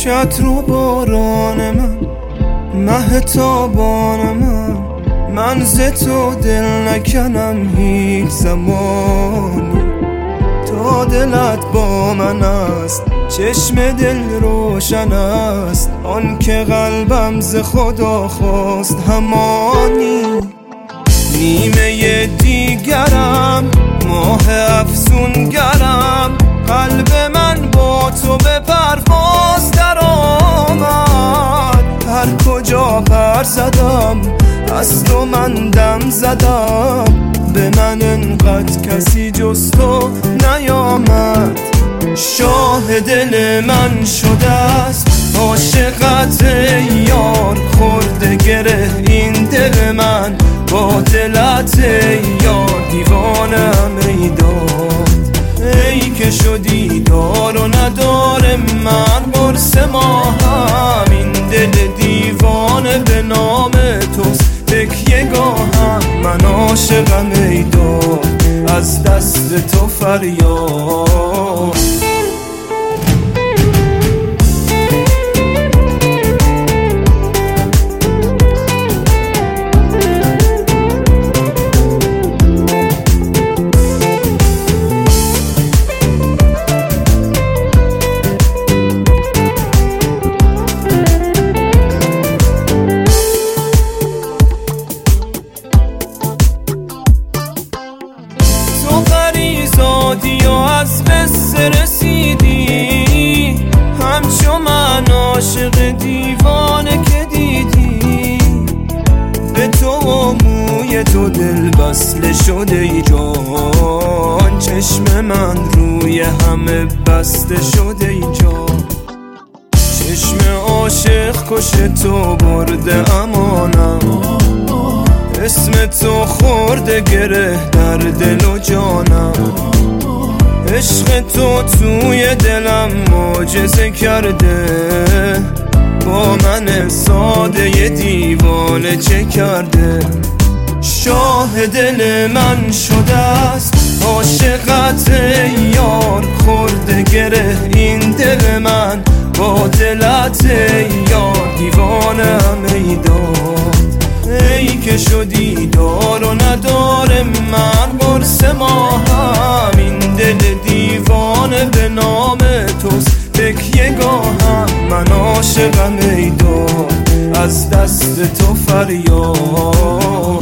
اشکت رو باران مه تابان من ز تو دل نکنم هیچ زمانی. تا دلت با من است چشم دل روشن است، آن که قلبم ز خدا خواست همانی. نیمه دیگرم ماه افسونگرم، قلب من با تو به پرواز در آمد. هر کجا پر زدم از تو من دم زدم، به من انقدر کسی جز تو نیامد. شاه دل من شده است عاشقت یار، خورده گره این دل من با دلت یار. دیوانم ای داد ای که شدی دار و ندار من، قرص ما هم این دل دیوانه به نام توست. تکیه گاهم من عاشقم ای داد، از دست تو فریاد. زادی و از قصه رسیدی، همچو من عاشق دیوانه که دیدی. به تو و موی تو دل بسله شده ای جان، چشم من روی همه بسته شده ای جان. چشم عاشق کش تو برده امانم، اسم تو خورده گره در دل و جانم. عشق تو توی دلم معجزه کرده، با من ساده دیوانه چه کرده. شاه دل من شده است عاشقت یار، خورده گره این دل من با دلت یار. دیوانم ای داد ای که شدی دار و ندار من، قرص ما هم این دل دیوانه به نام توست. تکیه گاهم من عاشقم ای داد، از دست تو فریاد.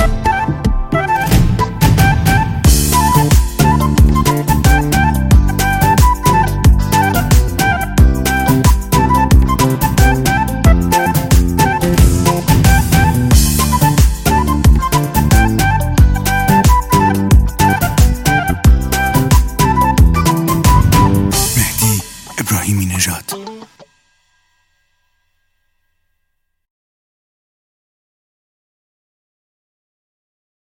ابراهیمی نژاد.